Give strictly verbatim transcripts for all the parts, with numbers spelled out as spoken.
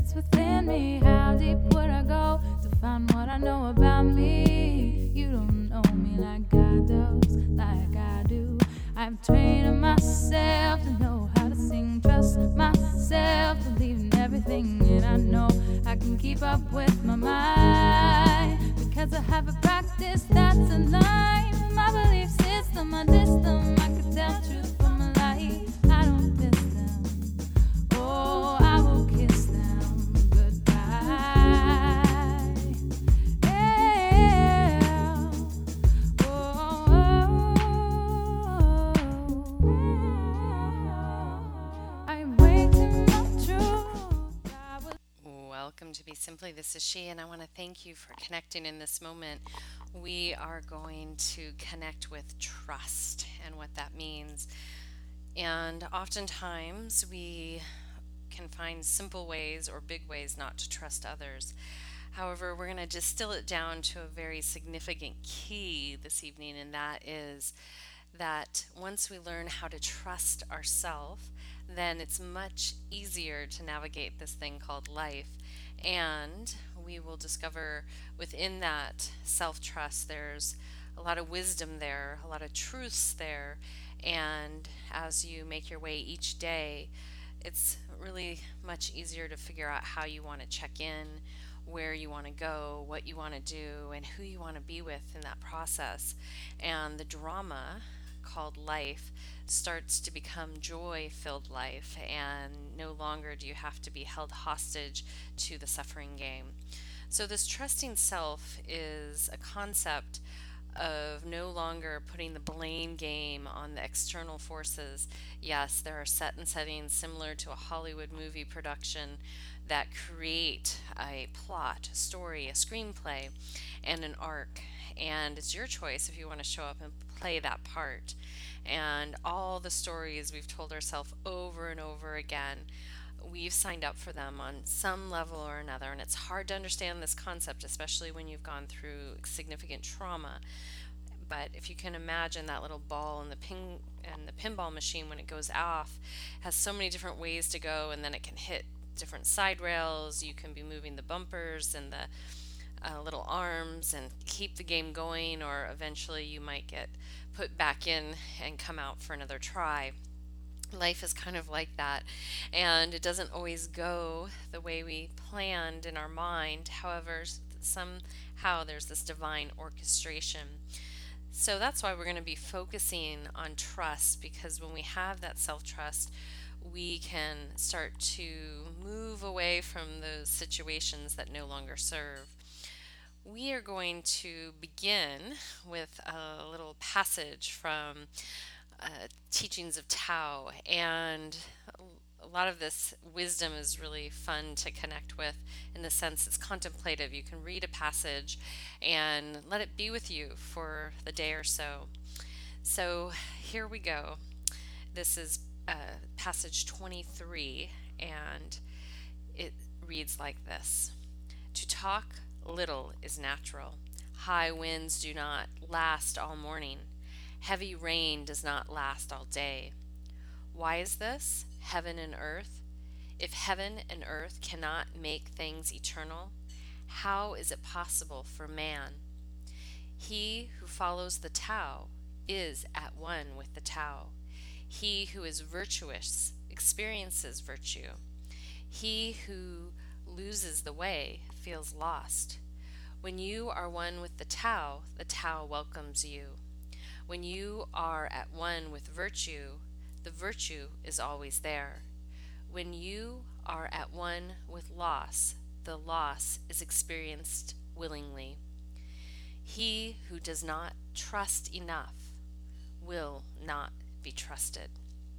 it's within me. How deep would I go to find what I know about me? You don't know me like God does, like I do. I'm training myself to know how to sing, trust myself, believe in everything, and I know I can keep up with my mind because I have a practice that's aligned with my belief system. I diss them, I can tell truth from a lie. I don't diss them. Oh, I will kiss them goodbye. Yeah. Oh, I'm waiting my truth. I will. Welcome to Be Simply. This is she, and I want to thank you for connecting in this moment. We are going to connect with trust and what that means. And oftentimes we can find simple ways or big ways not to trust others. However, we're going to distill it down to a very significant key this evening, and that is that once we learn how to trust ourselves, then it's much easier to navigate this thing called life. And we will discover within that self trust, there's a lot of wisdom there, a lot of truths there. And as you make your way each day, it's really much easier to figure out how you want to check in, where you want to go, what you want to do, and who you want to be with in that process. And the drama called life starts to become joy filled life, and no longer do you have to be held hostage to the suffering game. So, this trusting self is a concept of no longer putting the blame game on the external forces. Yes, there are set and settings similar to a Hollywood movie production that create a plot, a story, a screenplay, and an arc. And it's your choice if you want to show up and play that part. And all the stories we've told ourselves over and over again, we've signed up for them on some level or another. And it's hard to understand this concept, especially when you've gone through significant trauma. But if you can imagine that little ball in the ping and the pinball machine when it goes off has so many different ways to go, and then it can hit different side rails. You can be moving the bumpers and the uh, little arms and keep the game going, or eventually you might get put back in and come out for another try. Life is kind of like that, and it doesn't always go the way we planned in our mind. However, s- somehow there's this divine orchestration. So that's why we're going to be focusing on trust, because when we have that self trust, we can start to move away from those situations that no longer serve. We are going to begin with a little passage from uh, Teachings of Tao, and a lot of this wisdom is really fun to connect with in the sense it's contemplative. You can read a passage and let it be with you for the day or so. So here we go. This is uh, passage twenty-three, and it reads like this: To talk little is natural. High winds do not last all morning. Heavy rain does not last all day. Why is this? Heaven and earth. If heaven and earth cannot make things eternal, how is it possible for man? He who follows the Tao is at one with the Tao. He who is virtuous experiences virtue. He who loses the way feels lost. When you are one with the Tao, the Tao welcomes you. When you are at one with virtue, the virtue is always there. When you are at one with loss, the loss is experienced willingly. He who does not trust enough will not be trusted.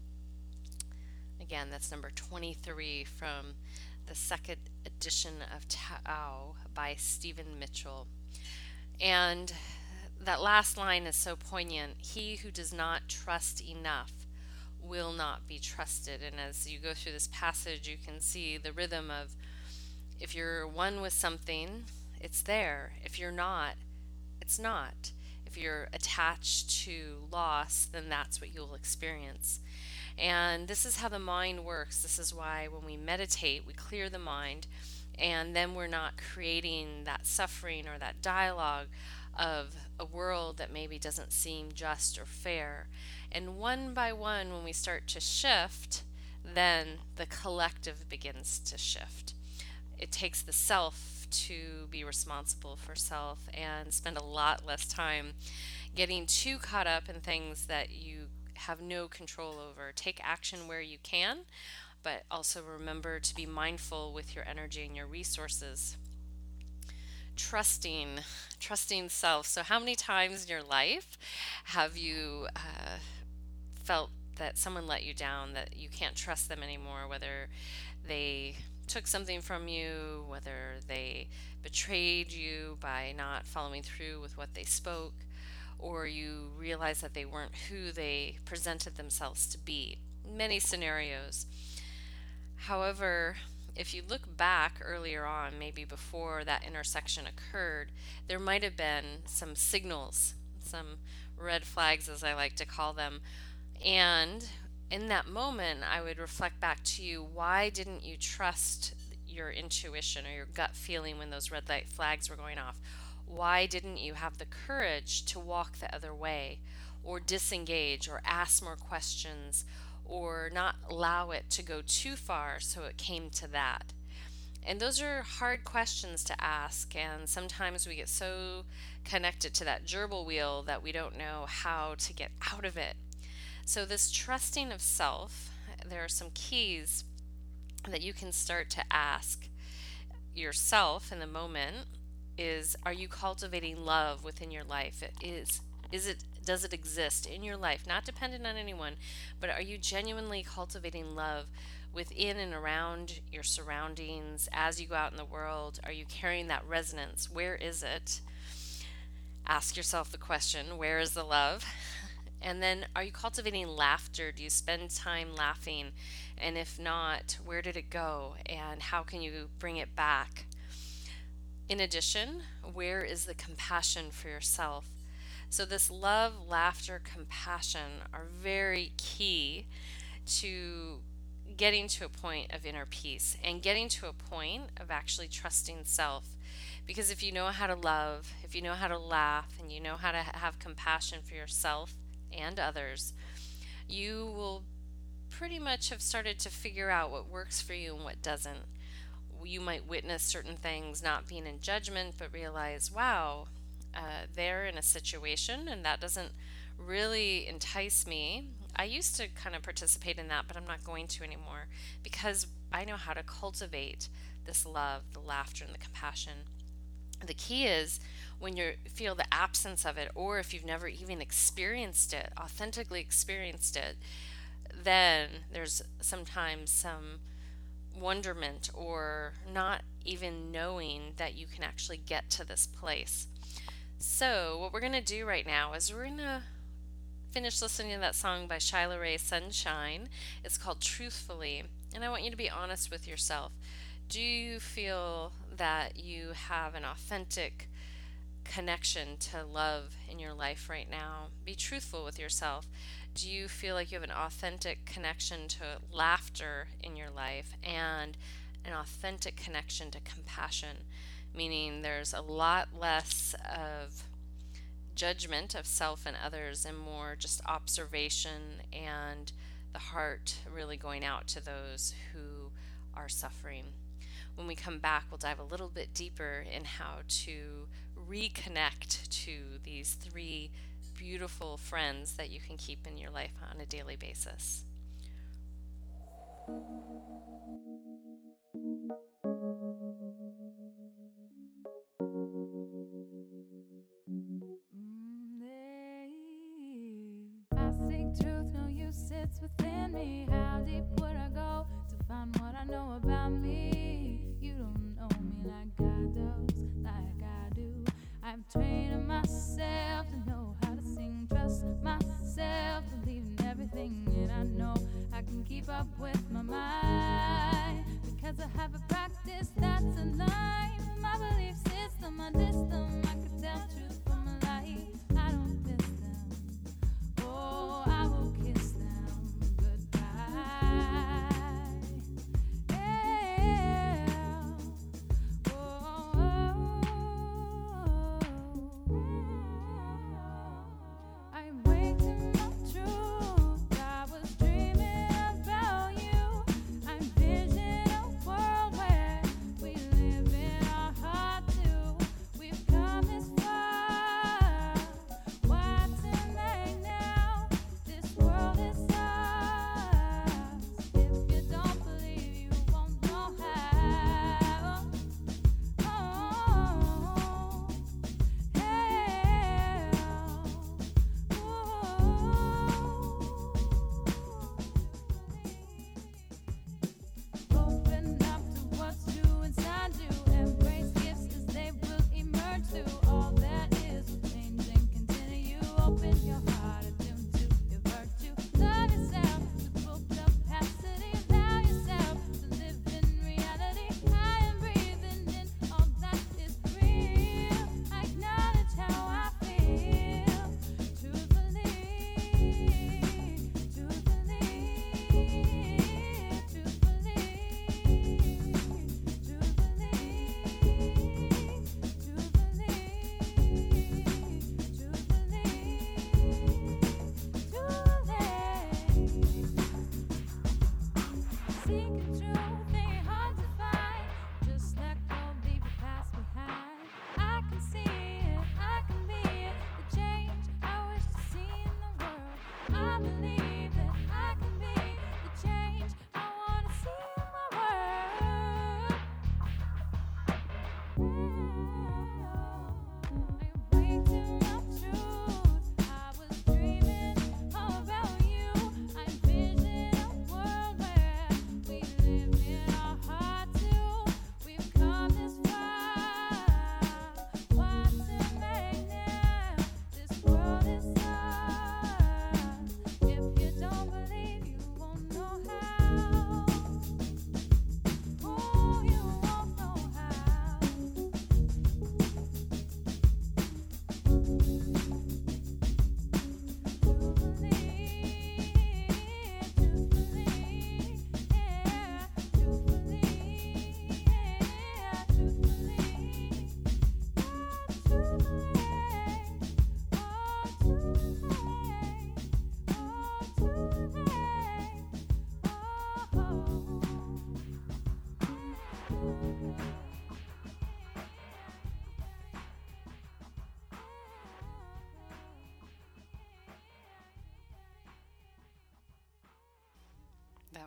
Again, that's number twenty-three from the second edition of Tao by Stephen Mitchell. And that last line is so poignant. He who does not trust enough will not be trusted. And as you go through this passage, you can see the rhythm of if you're one with something, it's there. If you're not, it's not. If you're attached to loss, then that's what you'll experience. And this is how the mind works. This is why when we meditate, we clear the mind, and then we're not creating that suffering or that dialogue of a world that maybe doesn't seem just or fair. And one by one, when we start to shift, then the collective begins to shift. It takes the self to be responsible for self and spend a lot less time getting too caught up in things that you have no control over. Take action where you can, but also remember to be mindful with your energy and your resources. Trusting, trusting self. So, how many times in your life have you uh, felt that someone let you down, that you can't trust them anymore, whether they took something from you, whether they betrayed you by not following through with what they spoke, or you realize that they weren't who they presented themselves to be? Many scenarios. However, if you look back earlier on, maybe before that intersection occurred, there might have been some signals, some red flags, as I like to call them. And in that moment, I would reflect back to you, why didn't you trust your intuition or your gut feeling when those red light flags were going off? Why didn't you have the courage to walk the other way, or disengage, or ask more questions, or not allow it to go too far so it came to that? And those are hard questions to ask, and sometimes we get so connected to that gerbil wheel that we don't know how to get out of it. So, this trusting of self, there are some keys that you can start to ask yourself in the moment. Is, are you cultivating love within your life? It is is it does it exist in your life? Not dependent on anyone, but are you genuinely cultivating love within and around your surroundings as you go out in the world? Are you carrying that resonance? Where is it? Ask yourself the question, where is the love? And then, are you cultivating laughter? Do you spend time laughing? And if not, where did it go? And how can you bring it back? In addition, where is the compassion for yourself? So, this love, laughter, compassion are very key to getting to a point of inner peace and getting to a point of actually trusting self. Because if you know how to love, if you know how to laugh, and you know how to ha- have compassion for yourself and others, you will pretty much have started to figure out what works for you and what doesn't. You might witness certain things not being in judgment, but realize, wow, uh, they're in a situation and that doesn't really entice me. I used to kind of participate in that, but I'm not going to anymore because I know how to cultivate this love, the laughter, and the compassion. The key is when you feel the absence of it, or if you've never even experienced it, authentically experienced it, then there's sometimes some wonderment or not even knowing that you can actually get to this place. So, what we're going to do right now is we're going to finish listening to that song by Shyla Ray, Sunshine. It's called Truthfully. And I want you to be honest with yourself. Do you feel that you have an authentic connection to love in your life right now? Be truthful with yourself. Do you feel like you have an authentic connection to laughter in your life and an authentic connection to compassion? Meaning there's a lot less of judgment of self and others and more just observation and the heart really going out to those who are suffering. When we come back, we'll dive a little bit deeper in how to reconnect to these three beautiful friends that you can keep in your life on a daily basis. I seek truth, no use sits within me. How deep would I go to find what I know about me? You don't know me like God does, like I do. I'm training myself to know how to sing, trust myself, believe in everything, and I know I can keep up with my mind because I have a practice that's aligned with my belief system. I diss them, I can tell truth from a lie. I don't diss them. Oh, I will kiss them goodbye.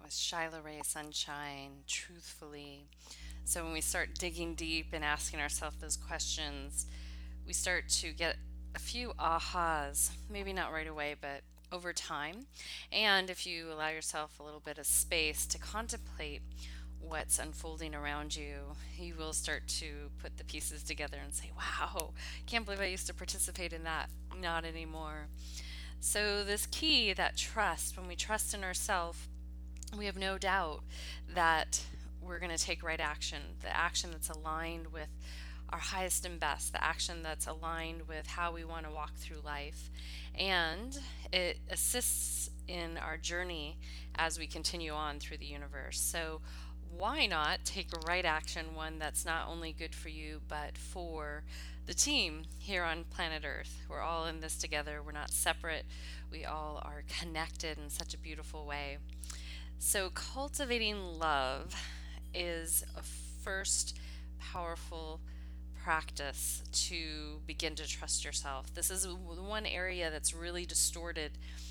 was Shiloh Ray Sunshine, Truthfully. So when we start digging deep and asking ourselves those questions, we start to get a few ahas, maybe not right away, but over time. And if you allow yourself a little bit of space to contemplate what's unfolding around you, you will start to put the pieces together and say, wow, can't believe I used to participate in that. Not anymore. So, this key, that trust, when we trust in ourselves, we have no doubt that we're going to take right action, the action that's aligned with our highest and best, the action that's aligned with how we want to walk through life. And it assists in our journey as we continue on through the universe. So, why not take right action, one that's not only good for you, but for the team here on planet Earth? We're all in this together. We're not separate. We all are connected in such a beautiful way. So, cultivating love is a first powerful practice to begin to trust yourself. This is one area that's really distorted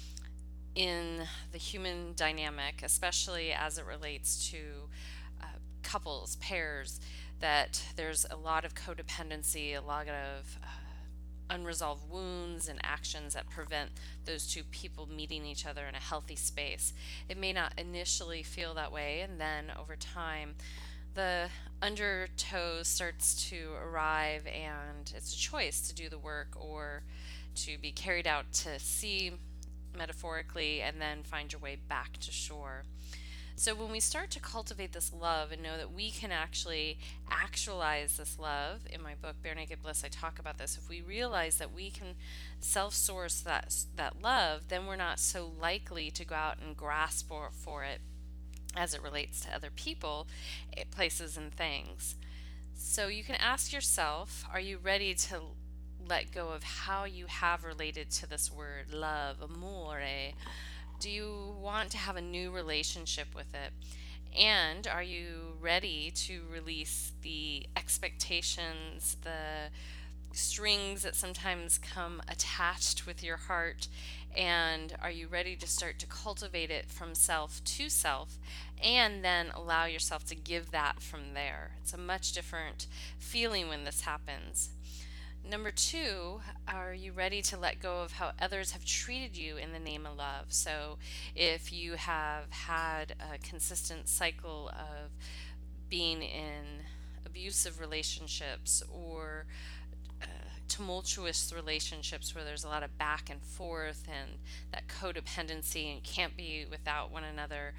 in the human dynamic, especially as it relates to uh, couples, pairs, that there's a lot of codependency, a lot of uh, unresolved wounds and actions that prevent those two people meeting each other in a healthy space. It may not initially feel that way, and then over time, the undertow starts to arrive, and it's a choice to do the work or to be carried out to sea metaphorically and then find your way back to shore. So when we start to cultivate this love and know that we can actually actualize this love, in my book Bare Naked Bliss I talk about this. If we realize that we can self-source that that love, then we're not so likely to go out and grasp for, for it as it relates to other people, places, and things. So you can ask yourself, are you ready to let go of how you have related to this word, love, amore? Do you want to have a new relationship with it? And are you ready to release the expectations, the strings that sometimes come attached with your heart? And are you ready to start to cultivate it from self to self and then allow yourself to give that from there? It's a much different feeling when this happens. Number two, are you ready to let go of how others have treated you in the name of love? So if you have had a consistent cycle of being in abusive relationships or uh, tumultuous relationships where there's a lot of back and forth and that codependency and you can't be without one another,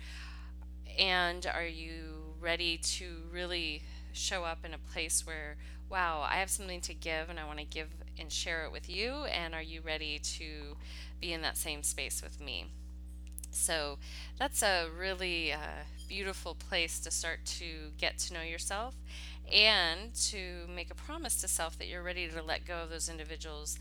and are you ready to really show up in a place where, wow, I have something to give and I want to give and share it with you, and are you ready to be in that same space with me? So that's a really uh, beautiful place to start to get to know yourself and to make a promise to self that you're ready to let go of those individuals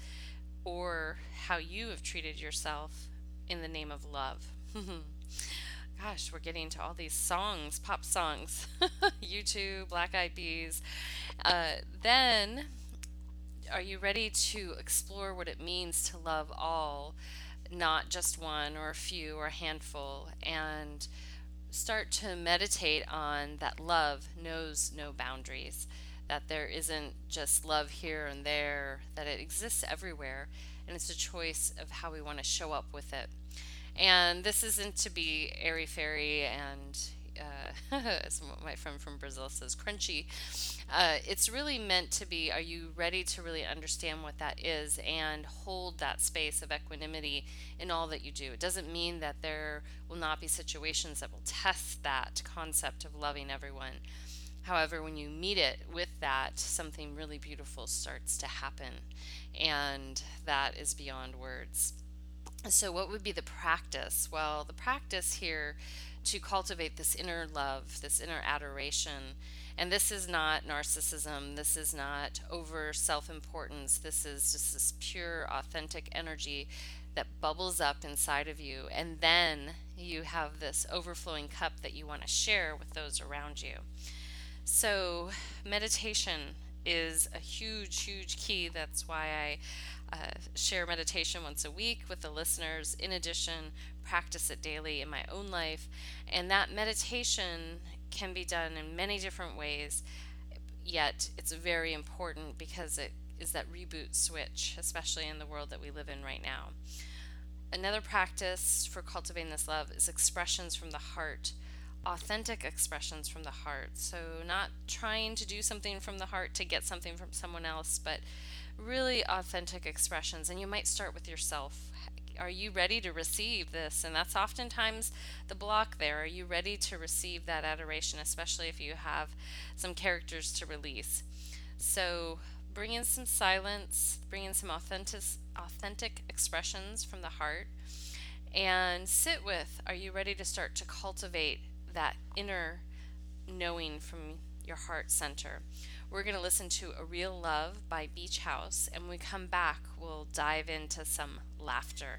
or how you have treated yourself in the name of love. Gosh, we're getting to all these songs, pop songs, U two, Black Eyed Peas. Uh, then, are you ready to explore what it means to love all, not just one or a few or a handful, and start to meditate on that love knows no boundaries, that there isn't just love here and there, that it exists everywhere, and it's a choice of how we want to show up with it. And this isn't to be airy fairy and, uh, as my friend from Brazil says, crunchy. Uh, it's really meant to be, are you ready to really understand what that is and hold that space of equanimity in all that you do? It doesn't mean that there will not be situations that will test that concept of loving everyone. However, when you meet it with that, something really beautiful starts to happen, and that is beyond words. So, what would be the practice? Well, the practice here to cultivate this inner love, this inner adoration, and this is not narcissism, this is not over self importance, this is just this pure, authentic energy that bubbles up inside of you, and then you have this overflowing cup that you want to share with those around you. So, meditation is a huge, huge key. That's why I uh, share meditation once a week with the listeners. In addition, practice it daily in my own life. And that meditation can be done in many different ways, yet it's very important because it is that reboot switch, especially in the world that we live in right now. Another practice for cultivating this love is expressions from the heart, authentic expressions from the heart. So, not trying to do something from the heart to get something from someone else, but really authentic expressions. And you might start with yourself. Are you ready to receive this? And that's oftentimes the block there. Are you ready to receive that adoration, especially if you have some characters to release? So, bring in some silence, bring in some authentic, authentic expressions from the heart, and sit with, are you ready to start to cultivate that inner knowing from your heart center? We're going to listen to A Real Love by Beach House, and when we come back, we'll dive into some laughter.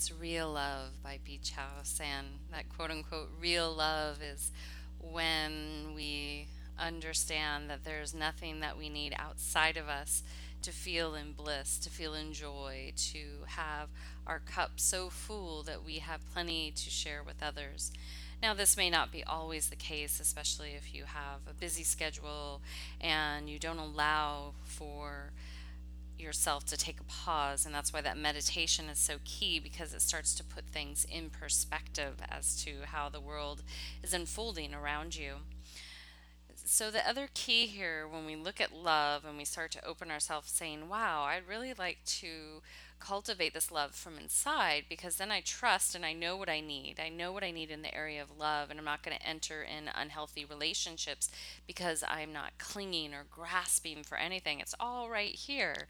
It's Real Love by Beach House. And that quote unquote real love is when we understand that there's nothing that we need outside of us to feel in bliss, to feel in joy, to have our cup so full that we have plenty to share with others. Now, this may not be always the case, especially if you have a busy schedule and you don't allow for yourself to take a pause. And that's why that meditation is so key, because it starts to put things in perspective as to how the world is unfolding around you. So, the other key here, when we look at love and we start to open ourselves saying, wow, I'd really like to cultivate this love from inside, because then I trust and I know what I need. I know what I need in the area of love, and I'm not going to enter in unhealthy relationships because I'm not clinging or grasping for anything. It's all right here.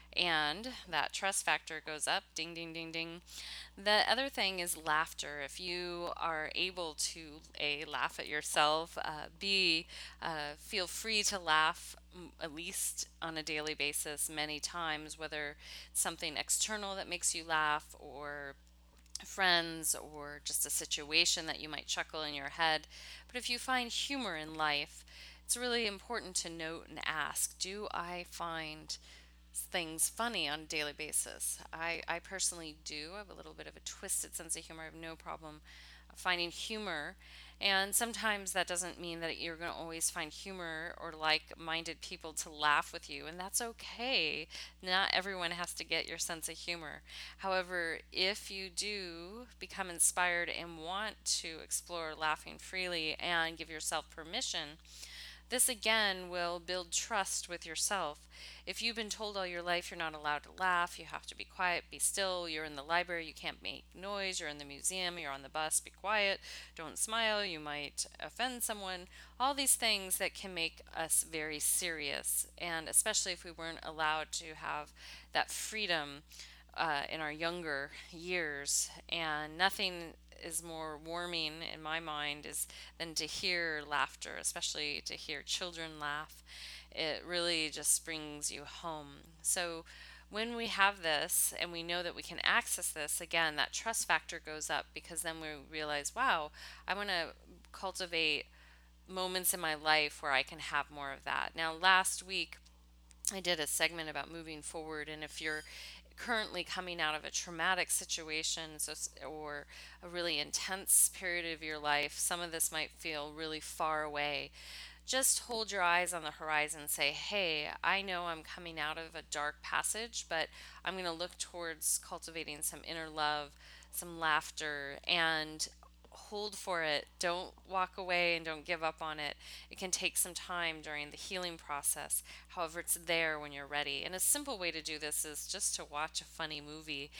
And that trust factor goes up. Ding, ding, ding, ding. The other thing is laughter. If you are able to a laugh at yourself, uh, b uh, feel free to laugh, mm, at least on a daily basis, many times, whether it's something external that makes you laugh, or friends, or just a situation that you might chuckle in your head. But if you find humor in life, it's really important to note and ask, do I find things funny on a daily basis? I, I personally do. I have a little bit of a twisted sense of humor. I have no problem finding humor. And sometimes that doesn't mean that you're going to always find humor or like minded people to laugh with you, and that's okay. Not everyone has to get your sense of humor. However, if you do become inspired and want to explore laughing freely and give yourself permission, this again will build trust with yourself. If you've been told all your life you're not allowed to laugh, you have to be quiet, be still, you're in the library, you can't make noise, you're in the museum, you're on the bus, be quiet, don't smile, you might offend someone, all these things that can make us very serious. And especially if we weren't allowed to have that freedom uh, in our younger years, and nothing is more warming in my mind is than to hear laughter, especially to hear children laugh. It really just brings you home. So when we have this and we know that we can access this, again, that trust factor goes up, because then we realize, wow, I want to cultivate moments in my life where I can have more of that. Now, last week, I did a segment about moving forward, and if you're currently coming out of a traumatic situation, so, or a really intense period of your life, some of this might feel really far away. Just hold your eyes on the horizon and say, hey, I know I'm coming out of a dark passage, but I'm going to look towards cultivating some inner love, some laughter, and hold for it. Don't walk away and don't give up on it. It can take some time during the healing process. However, it's there when you're ready. And a simple way to do this is just to watch a funny movie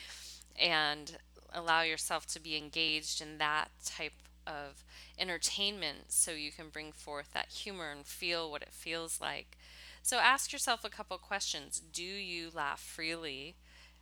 and allow yourself to be engaged in that type of entertainment, so you can bring forth that humor and feel what it feels like. So ask yourself a couple questions. Do you laugh freely?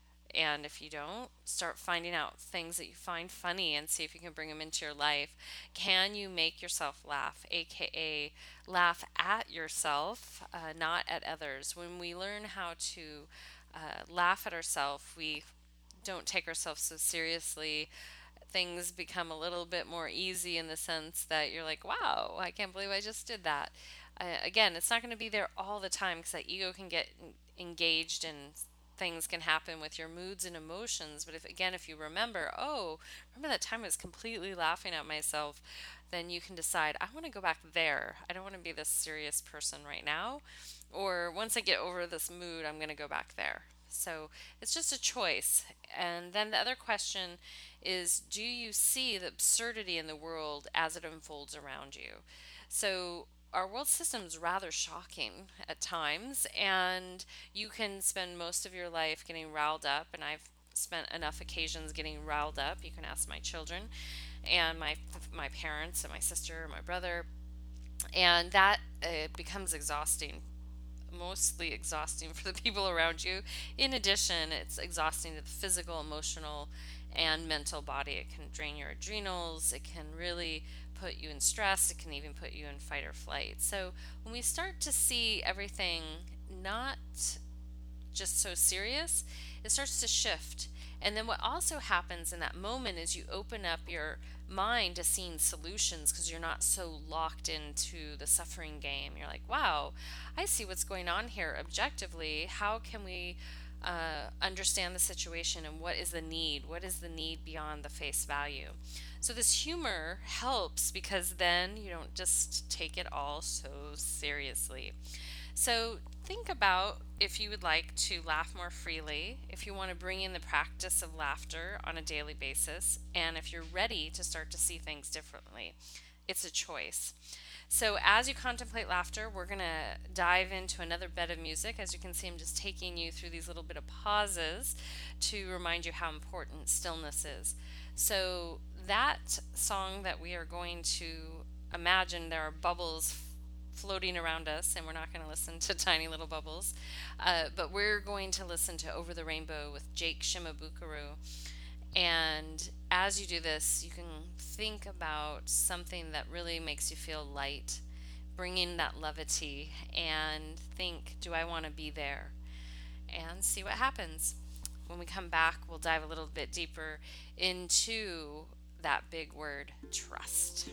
And if you don't, start finding out things that you find funny and see if you can bring them into your life. Can you make yourself laugh, aka laugh at yourself, uh, not at others? When we learn how to uh, laugh at ourselves, we don't take ourselves so seriously. Things become a little bit more easy, in the sense that you're like, wow, I can't believe I just did that. Uh, again, it's not going to be there all the time, because that ego can get engaged, and things can happen with your moods and emotions. But if, again, if you remember, oh, remember that time I was completely laughing at myself, then you can decide, I want to go back there. I don't want to be this serious person right now. Or once I get over this mood, I'm going to go back there. So it's just a choice. And then the other question is, do you see the absurdity in the world as it unfolds around you? So our world system is rather shocking at times, and you can spend most of your life getting riled up. And I've spent enough occasions getting riled up. You can ask my children and my my parents and my sister and my brother, and that uh, becomes exhausting, mostly exhausting for the people around you. In addition, it's exhausting to the physical, emotional, and mental body. It can drain your adrenals. It can really put you in stress. It can even put you in fight or flight. So when we start to see everything not just so serious, it starts to shift. And then what also happens in that moment is you open up your mind to seeing solutions because you're not so locked into the suffering game. You're like, wow, I see what's going on here objectively. How can we uh, understand the situation and what is the need? What is the need beyond the face value? So, this humor helps because then you don't just take it all so seriously. So think about if you would like to laugh more freely, if you want to bring in the practice of laughter on a daily basis, and if you're ready to start to see things differently. It's a choice. So as you contemplate laughter, we're going to dive into another bed of music. As you can see, I'm just taking you through these little bit of pauses to remind you how important stillness is. So that song that we are going to imagine, there are bubbles floating around us, and we're not going to listen to tiny little bubbles, uh, but we're going to listen to Over the Rainbow with Jake Shimabukuro. And as you do this, you can think about something that really makes you feel light, bring in that levity, and think, do I want to be there? And see what happens. When we come back, we'll dive a little bit deeper into that big word, trust.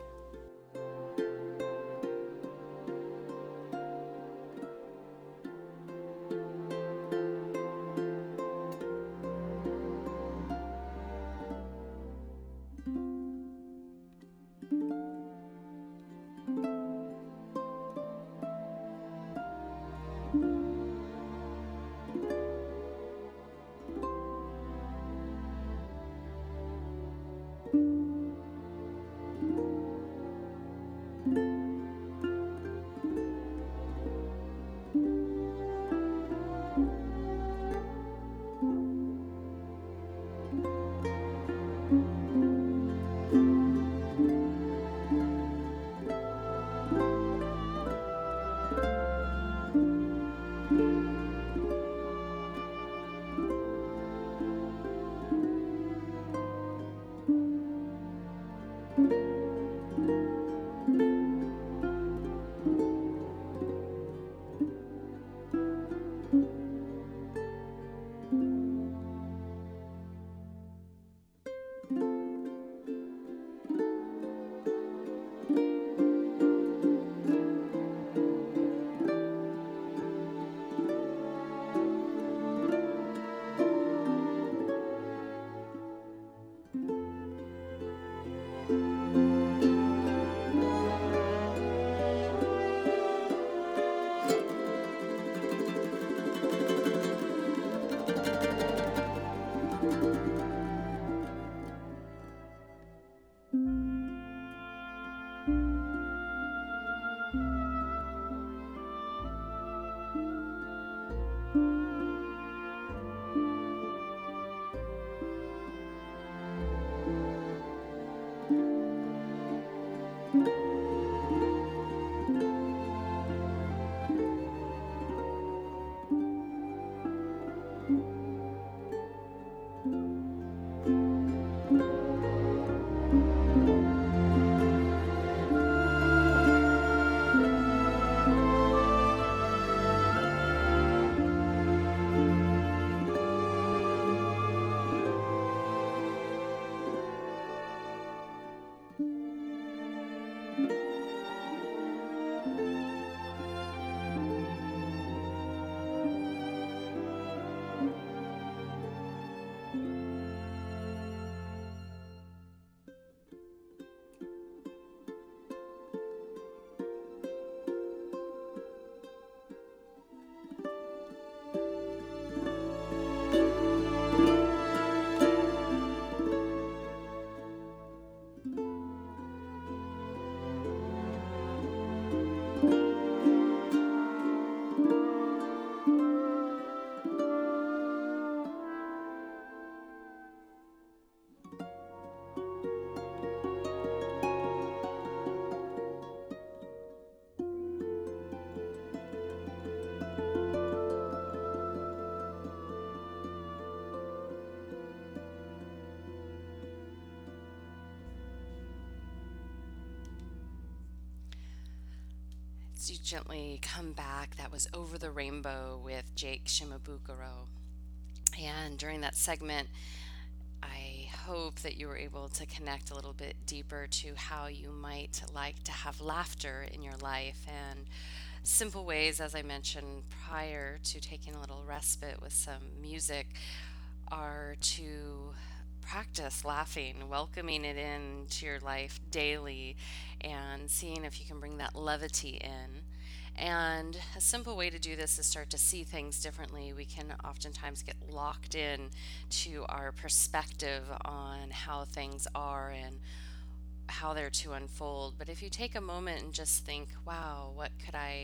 As you gently come back, that was Over the Rainbow with Jake Shimabukuro. And during that segment, I hope that you were able to connect a little bit deeper to how you might like to have laughter in your life and simple ways, as I mentioned prior to taking a little respite with some music, are to practice laughing, welcoming it into your life daily, and seeing if you can bring that levity in. And a simple way to do this is start to see things differently. We can oftentimes get locked in to our perspective on how things are and how they're to unfold. But if you take a moment and just think, wow, what could I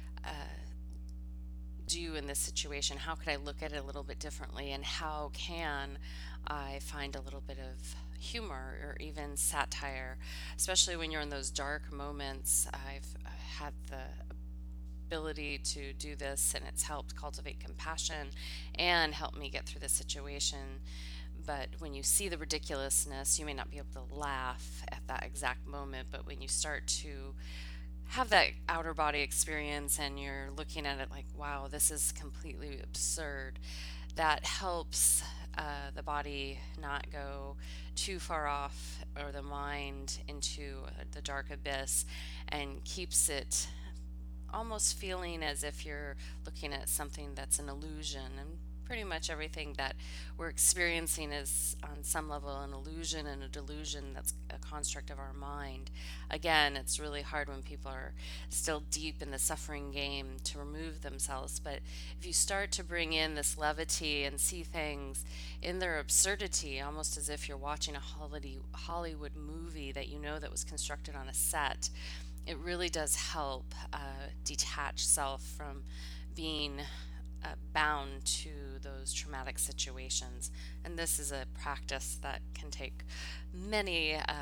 do in this situation? How could I look at it a little bit differently? And how can I find a little bit of humor or even satire, especially when you're in those dark moments? I've uh, had the ability to do this, and it's helped cultivate compassion and help me get through the situation. But when you see the ridiculousness, you may not be able to laugh at that exact moment, but when you start to have that outer body experience and you're looking at it like, wow, this is completely absurd, that helps uh, the body not go too far off or the mind into uh, the dark abyss, and keeps it almost feeling as if you're looking at something that's an illusion. And pretty much everything that we're experiencing is on some level an illusion and a delusion that's a construct of our mind. Again, it's really hard when people are still deep in the suffering game to remove themselves, but if you start to bring in this levity and see things in their absurdity, almost as if you're watching a Hollywood movie that you know that was constructed on a set, it really does help uh, detach self from being uh, bound to those traumatic situations. And this is a practice that can take many uh,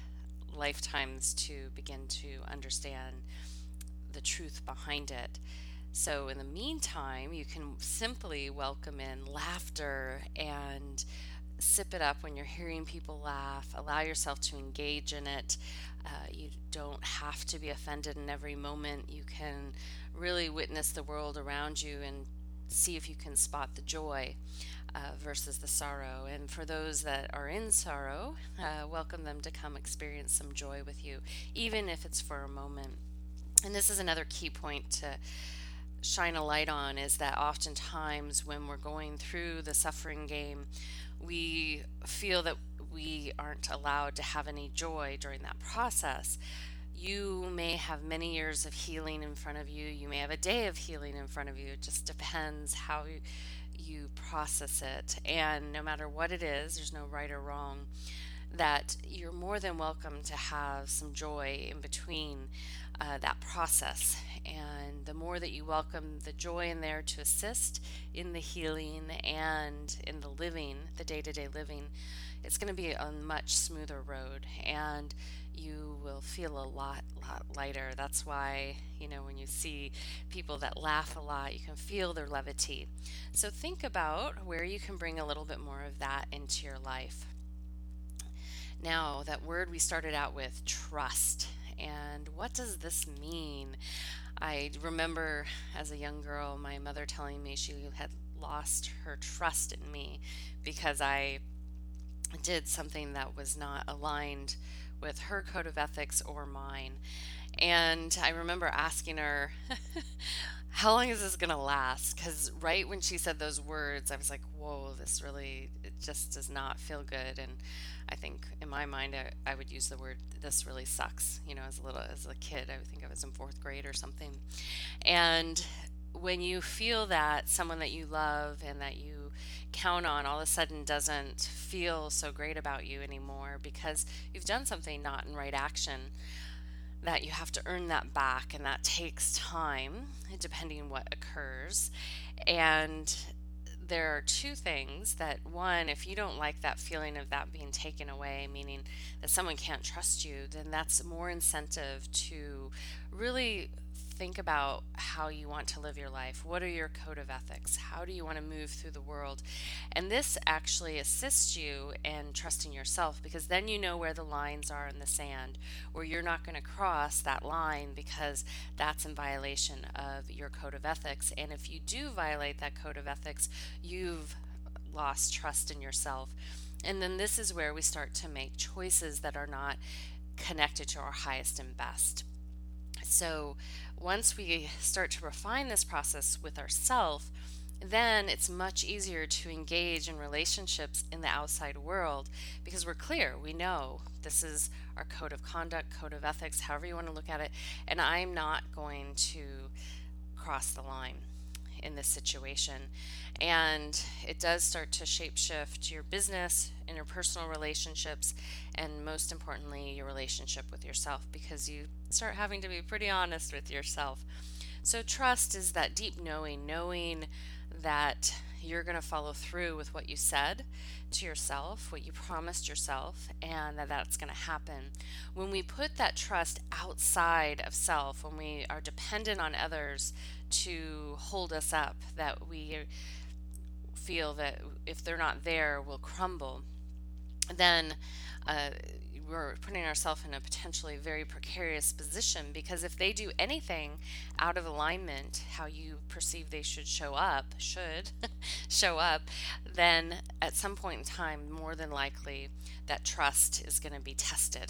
lifetimes to begin to understand the truth behind it. So, in the meantime, you can simply welcome in laughter and sip it up when you're hearing people laugh. Allow yourself to engage in it. Uh, you don't have to be offended in every moment. You can really witness the world around you and see if you can spot the joy uh, versus the sorrow. And for those that are in sorrow, uh, welcome them to come experience some joy with you, even if it's for a moment. And this is another key point to shine a light on, is that oftentimes when we're going through the suffering game, we feel that we aren't allowed to have any joy during that process. You may have many years of healing in front of you. You may have a day of healing in front of you. It just depends how you, you process it. And no matter what it is, there's no right or wrong, that you're more than welcome to have some joy in between uh, that process. And the more that you welcome the joy in there to assist in the healing and in the living, the day to day living, it's going to be a much smoother road, and you will feel a lot, lot lighter. That's why, you know, when you see people that laugh a lot, you can feel their levity. So think about where you can bring a little bit more of that into your life. Now, that word we started out with, trust. And what does this mean? I remember as a young girl, my mother telling me she had lost her trust in me because I did something that was not aligned with her code of ethics or mine. And I remember asking her, how long is this going to last? Because right when she said those words, I was like, whoa, this really, it just does not feel good. And I think in my mind, I, I would use the word, this really sucks. You know, as a little, as a kid, I would think I was in fourth grade or something. And when you feel that someone that you love and that you count on all of a sudden doesn't feel so great about you anymore because you've done something not in right action, that you have to earn that back, and that takes time depending what occurs. And there are two things: that one, if you don't like that feeling of that being taken away, meaning that someone can't trust you, then that's more incentive to really think about how you want to live your life. What are your code of ethics? How do you want to move through the world? And this actually assists you in trusting yourself, because then you know where the lines are in the sand, where you're not going to cross that line because that's in violation of your code of ethics. And if you do violate that code of ethics, you've lost trust in yourself. And then this is where we start to make choices that are not connected to our highest and best. So once we start to refine this process with ourselves, then it's much easier to engage in relationships in the outside world because we're clear. We know this is our code of conduct, code of ethics, however you want to look at it, and I'm not going to cross the line in this situation. And it does start to shapeshift your business, interpersonal relationships, and most importantly, your relationship with yourself because you start having to be pretty honest with yourself. So, trust is that deep knowing, knowing that you're going to follow through with what you said to yourself, what you promised yourself, and that that's going to happen. When we put that trust outside of self, when we are dependent on others to hold us up, that we feel that if they're not there, we'll crumble, then uh, we're putting ourselves in a potentially very precarious position because if they do anything out of alignment, how you perceive they should show up, should show up, then at some point in time, more than likely, that trust is going to be tested.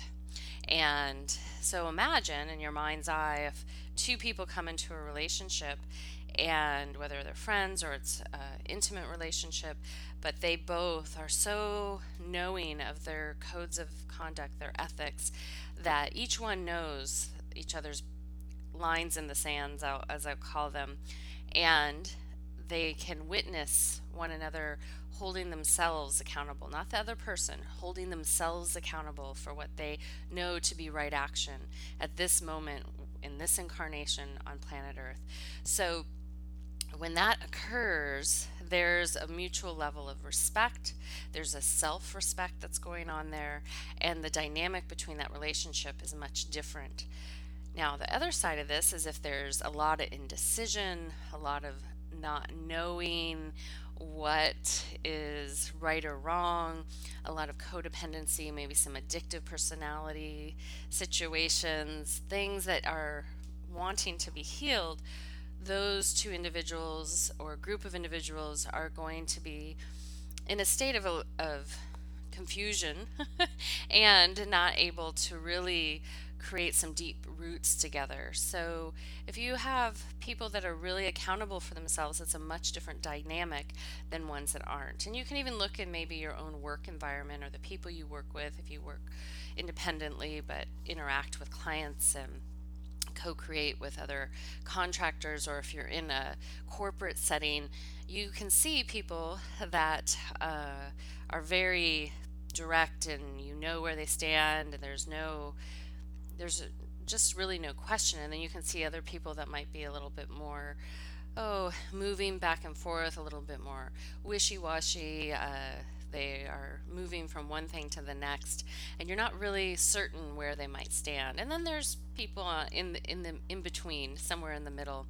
And so imagine in your mind's eye if two people come into a relationship and whether they're friends or it's an intimate relationship, but they both are so knowing of their codes of conduct, their ethics, that each one knows each other's lines in the sands, as I call them, and they can witness one another holding themselves accountable, not the other person, holding themselves accountable for what they know to be right action at this moment in this incarnation on planet Earth. So when that occurs, there's a mutual level of respect, there's a self-respect that's going on there, and the dynamic between that relationship is much different. Now, the other side of this is if there's a lot of indecision, a lot of not knowing what is right or wrong, a lot of codependency, maybe some addictive personality situations, things that are wanting to be healed, those two individuals or group of individuals are going to be in a state of, of confusion and not able to really create some deep roots together. So if you have people that are really accountable for themselves, it's a much different dynamic than ones that aren't. And you can even look in maybe your own work environment or the people you work with if you work independently but interact with clients and co-create with other contractors, or if you're in a corporate setting, you can see people that uh, are very direct and you know where they stand and there's no there's just really no question. And then you can see other people that might be a little bit more oh moving back and forth, a little bit more wishy-washy. Uh, they are moving from one thing to the next and you're not really certain where they might stand. And then there's people uh, in the, in the in between, somewhere in the middle.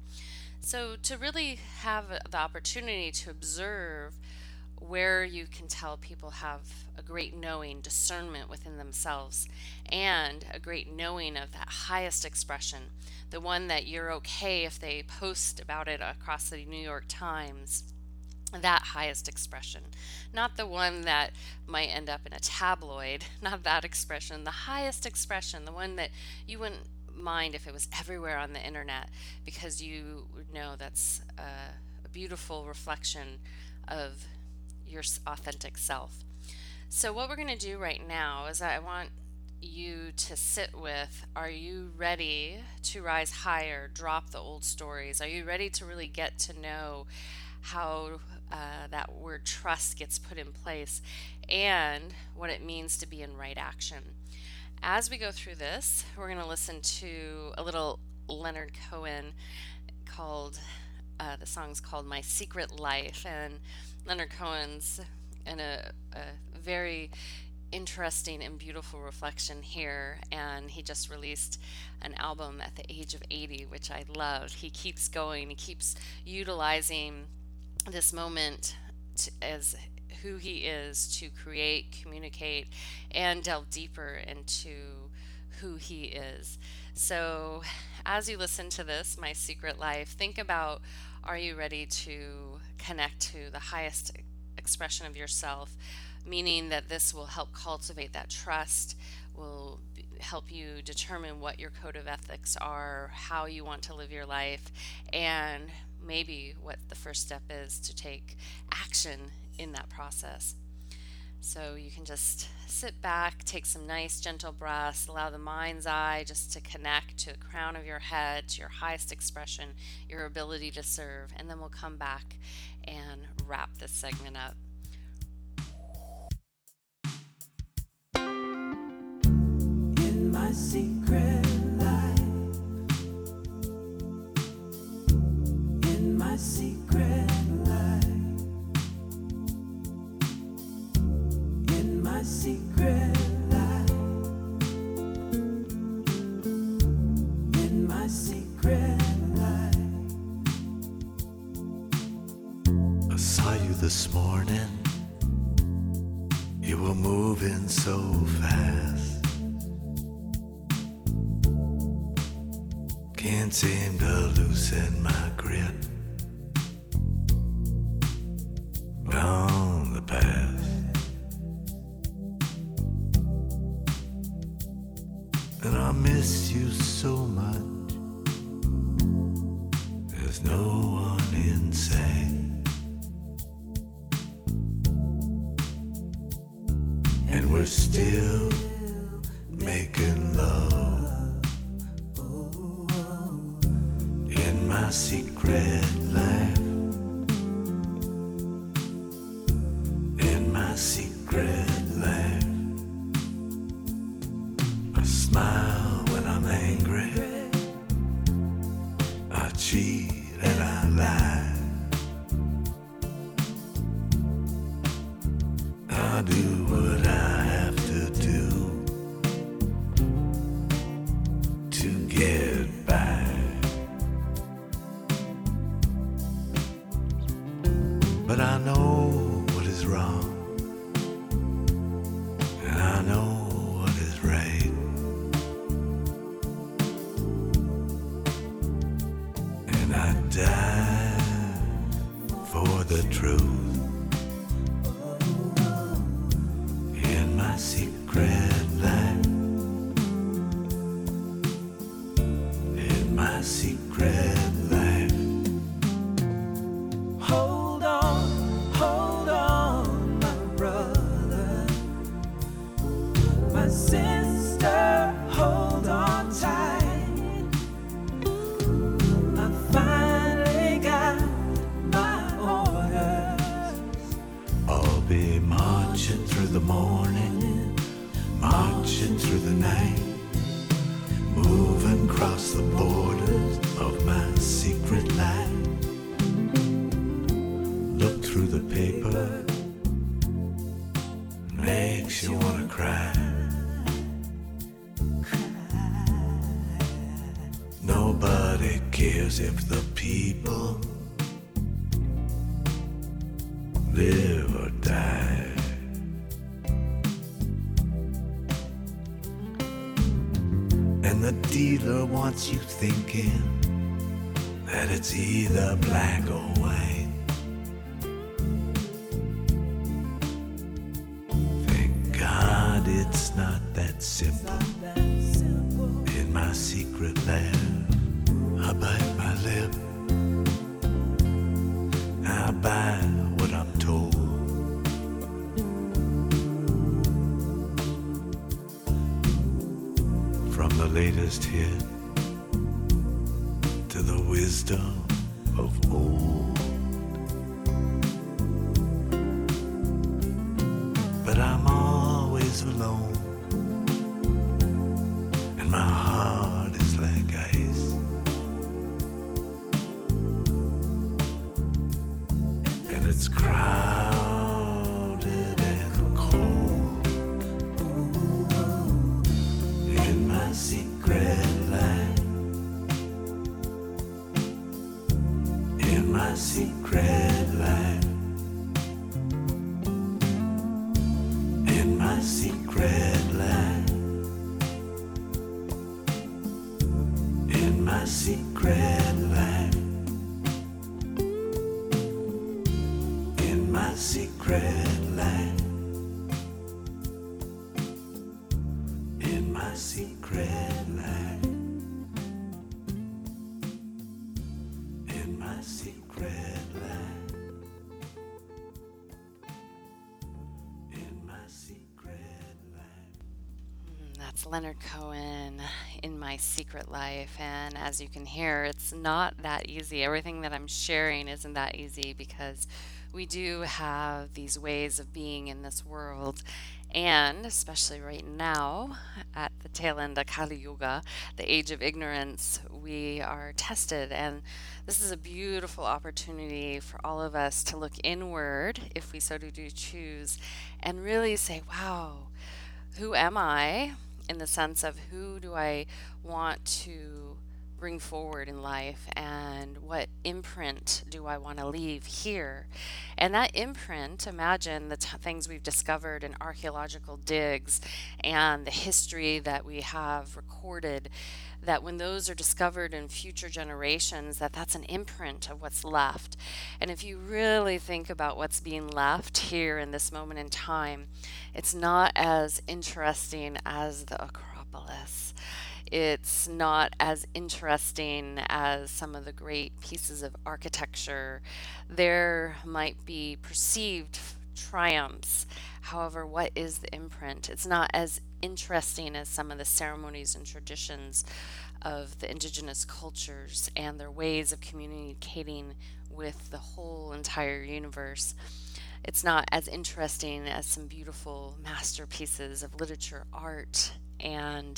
So to really have the opportunity to observe where you can tell people have a great knowing, discernment within themselves, and a great knowing of that highest expression, the one that you're okay if they post about it across the New York Times, that highest expression, not the one that might end up in a tabloid, not that expression, the highest expression, the one that you wouldn't mind if it was everywhere on the internet because you know that's a, a beautiful reflection of your authentic self. So what we're going to do right now is I want you to sit with, are you ready to rise higher, drop the old stories? Are you ready to really get to know how uh, that word trust gets put in place and what it means to be in right action? As we go through this, we're going to listen to a little Leonard Cohen called, uh, the song's called My Secret Life, and Leonard Cohen's in a, a very interesting and beautiful reflection here, and he just released an album at the age of eighty, which I love. He keeps going, he keeps utilizing this moment to, as who he is, to create, communicate, and delve deeper into who he is. So as you listen to this, My Secret Life, think about, are you ready to connect to the highest expression of yourself, meaning that this will help cultivate that trust, will b- help you determine what your code of ethics are, how you want to live your life, and maybe what the first step is to take action in that process. So you can just sit back, take some nice gentle breaths, allow the mind's eye just to connect to the crown of your head, to your highest expression, your ability to serve, and then we'll come back and wrap this segment up. In my secret life, in my secret life, in my secret life, in my secret life. I saw you this morning. You were moving so fast. Can't seem to loosen my grip on the past. And I miss you so much. There's no one in sight. And we're still making love in my secret life, in my secret life. I smile when I'm angry, I cheat and I lie, I do what I have to do to get by. But I know what is wrong, and I know what is right. And I die for the truth. In my secret life, in my secret life. Hold on, hold on, my brother, my sister, hold on tight. I finally got my orders. I'll be marching through the morning, marching through the night, moving across the borders of my secret life. Look through the paper, makes you wanna cry. Nobody cares if the people live or die. And the dealer wants you thinking that it's either black or white. Thank God it's not that simple. In my secret life, I bite my lip, I buy what I'm told. From the latest hit to the wisdom of old. But I'm always alone, and my heart is like ice. And it's crowded and cold in my secret life, in my secret life, in my secret life, in my secret life, in my secret secret land. In my secret land. In my secret land. In my secret land. That's Leonard Cohen, In My Secret Life. And as you can hear, it's not that easy. Everything that I'm sharing isn't that easy because we do have these ways of being in this world. And especially right now, at the tail end of Kali Yuga, the age of ignorance, we are tested. And this is a beautiful opportunity for all of us to look inward, if we so do choose, and really say, wow, who am I? In the sense of who do I want to bring forward in life, and what imprint do I want to leave here? And that imprint, imagine the t- things we've discovered in archaeological digs and the history that we have recorded, that when those are discovered in future generations, that that's an imprint of what's left. And if you really think about what's being left here in this moment in time, it's not as interesting as the Acropolis. It's not as interesting as some of the great pieces of architecture. There might be perceived triumphs. However, what is the imprint? It's not as interesting as some of the ceremonies and traditions of the indigenous cultures and their ways of communicating with the whole entire universe. It's not as interesting as some beautiful masterpieces of literature, art, and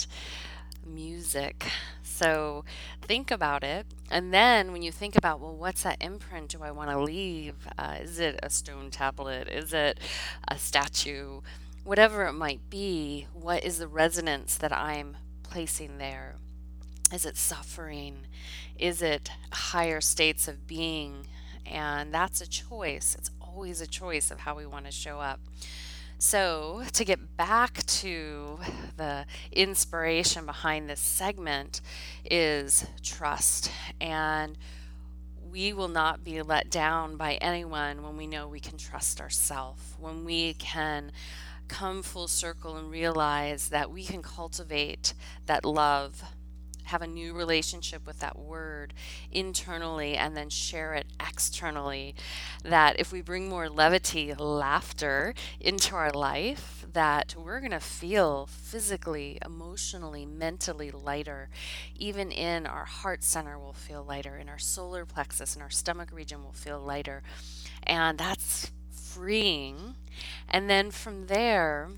music. So think about it. And then when you think about, well, what's that imprint do I want to leave? Uh, is it a stone tablet? Is it a statue? Whatever it might be, what is the resonance that I'm placing there? Is it suffering? Is it higher states of being? And that's a choice. It's always a choice of how we want to show up. So, to get back to the inspiration behind this segment is trust. And we will not be let down by anyone when we know we can trust ourselves, when we can come full circle and realize that we can cultivate that love, have a new relationship with that word internally, and then share it externally. That if we bring more levity, laughter into our life, that we're going to feel physically, emotionally, mentally lighter. Even in our heart center will feel lighter, in our solar plexus and our stomach region will feel lighter. And that's freeing. And then from there,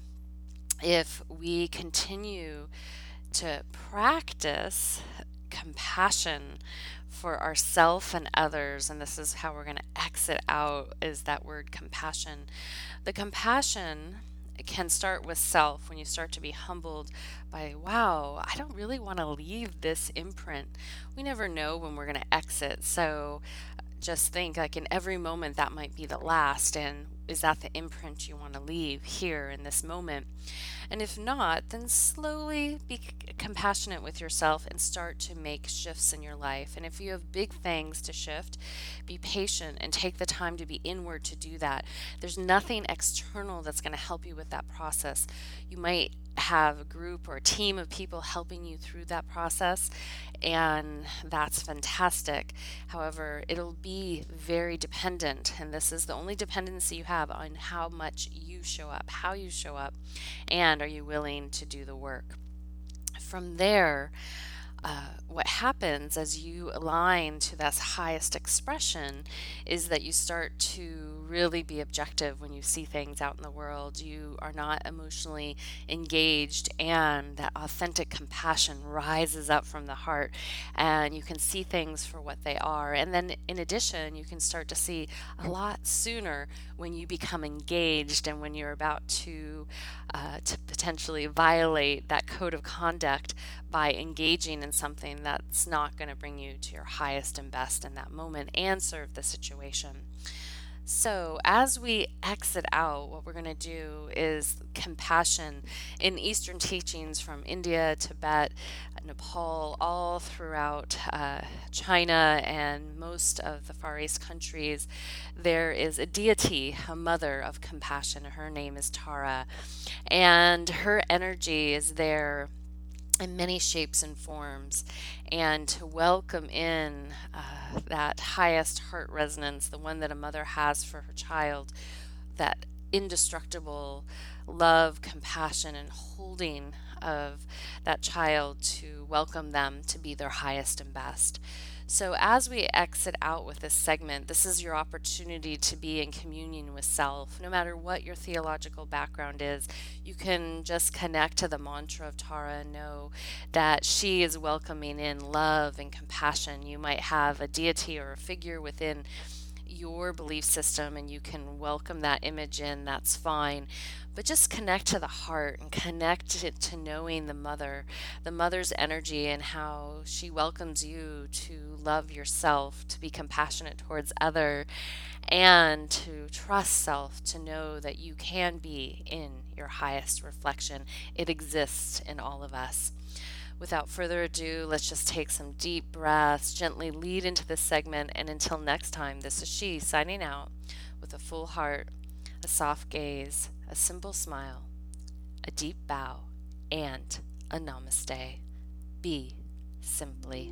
if we continue to practice compassion for ourselves and others, and this is how we're going to exit out, is that word compassion. The compassion can start with self, when you start to be humbled by, wow, I don't really want to leave this imprint. We never know when we're going to exit, so just think, like, in every moment that might be the last, and is that the imprint you want to leave here in this moment? And if not, then slowly be c- compassionate with yourself and start to make shifts in your life. And if you have big things to shift, be patient and take the time to be inward to do that. There's nothing external that's going to help you with that process. You might have a group or a team of people helping you through that process, and that's fantastic. However, it'll be very dependent, and this is the only dependency you have, on how much you show up, how you show up, and are you willing to do the work. From there, uh, what happens as you align to that highest expression is that you start to really be objective when you see things out in the world. You are not emotionally engaged, and that authentic compassion rises up from the heart, and you can see things for what they are. And then in addition, you can start to see a lot sooner when you become engaged and when you're about to uh, to potentially violate that code of conduct by engaging in something that's not going to bring you to your highest and best in that moment and serve the situation. So, as we exit out, what we're going to do is compassion in Eastern teachings from India, Tibet, Nepal, all throughout uh, China and most of the Far East countries. There is a deity, a mother of compassion. Her name is Tara, and her energy is there in many shapes and forms, and to welcome in uh, that highest heart resonance, the one that a mother has for her child, that indestructible love, compassion, and holding of that child, to welcome them to be their highest and best. So, as we exit out with this segment, this is your opportunity to be in communion with self. No matter what your theological background is, you can just connect to the mantra of Tara and know that she is welcoming in love and compassion. You might have a deity or a figure within your belief system, and you can welcome that image in, that's fine. But just connect to the heart and connect it to knowing the mother, the mother's energy, and how she welcomes you to love yourself, to be compassionate towards other, and to trust self, to know that you can be in your highest reflection. It exists in all of us. Without further ado, let's just take some deep breaths, gently lead into this segment, and until next time, this is she signing out with a full heart, a soft gaze, a simple smile, a deep bow, and a namaste. Be simply.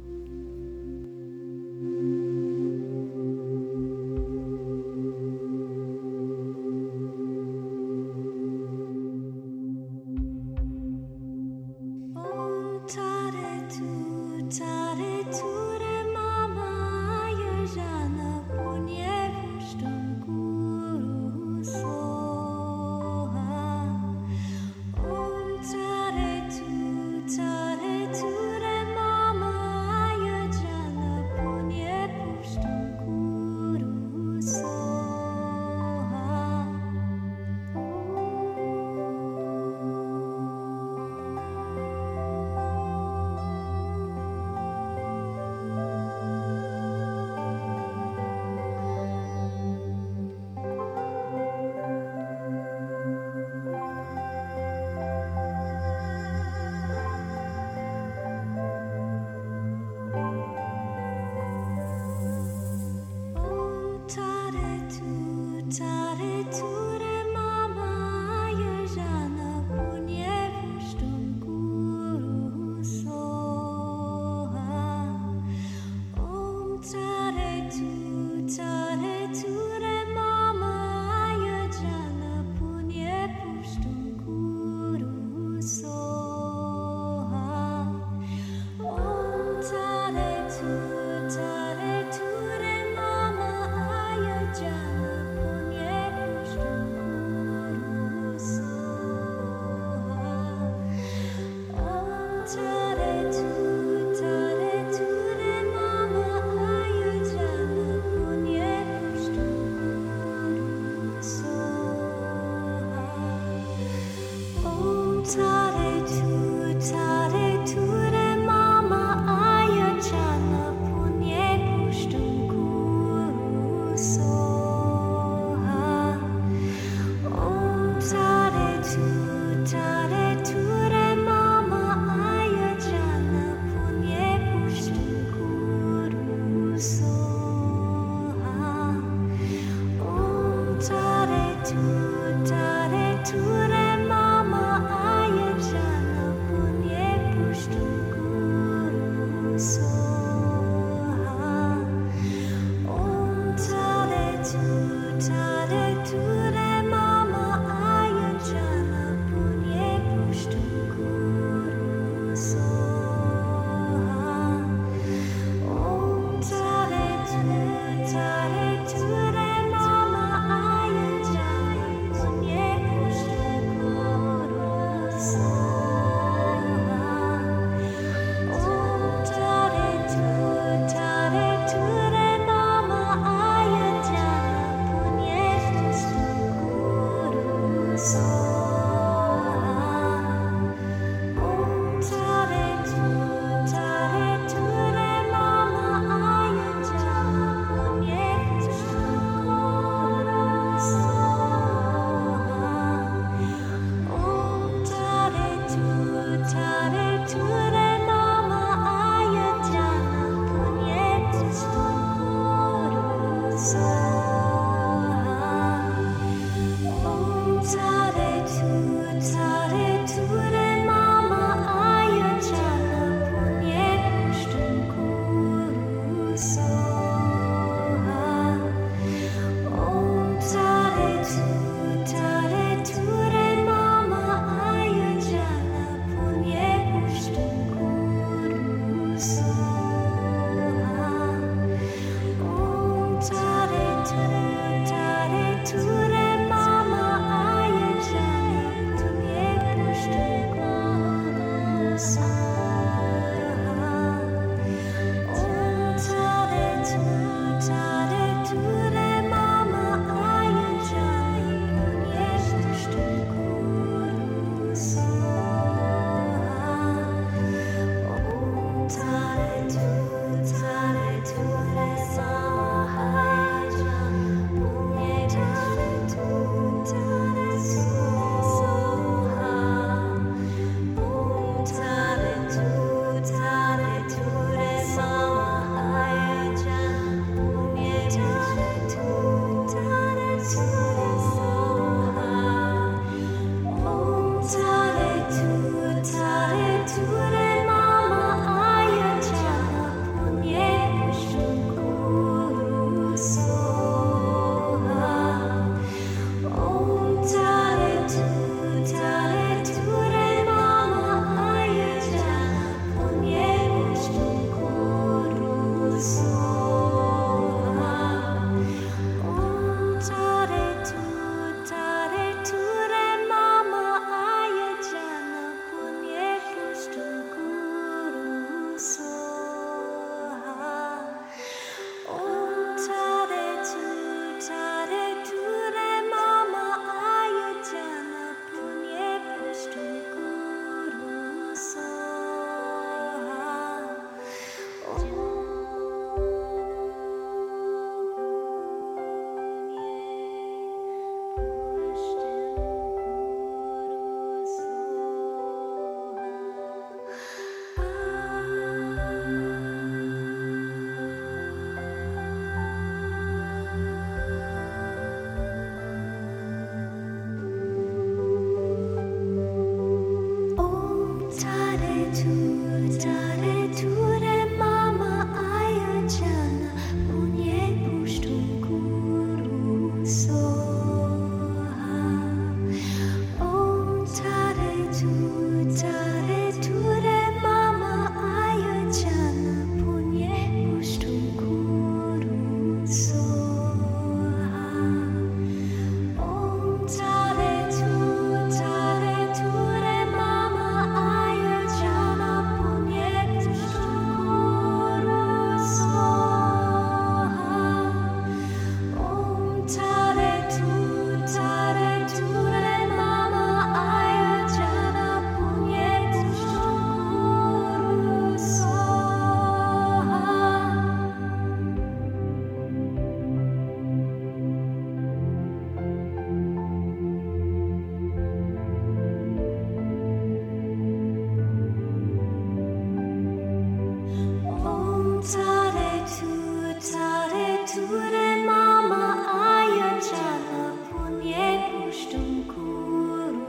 tare tu, tare tu re mama aya jana punye pushtum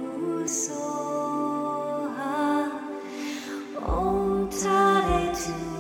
kurusoha. Om tare tu.